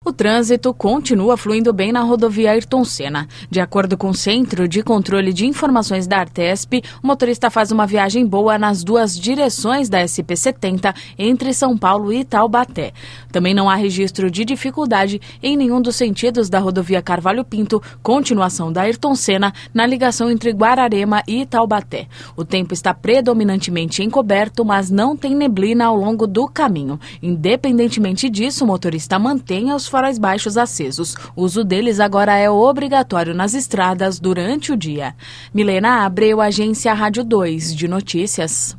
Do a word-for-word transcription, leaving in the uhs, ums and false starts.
O trânsito continua fluindo bem na rodovia Ayrton Senna. De acordo com o Centro de Controle de Informações da Artesp, o motorista faz uma viagem boa nas duas direções da S P setenta entre São Paulo e Taubaté. Também não há registro de dificuldade em nenhum dos sentidos da rodovia Carvalho Pinto, continuação da Ayrton Senna, na ligação entre Guararema e Taubaté. O tempo está predominantemente encoberto, mas não tem neblina ao longo do caminho. Independentemente disso, o motorista mantém os faróis baixos acesos. O uso deles agora é obrigatório nas estradas durante o dia. Milena Abreu, Agência Rádio dois de Notícias.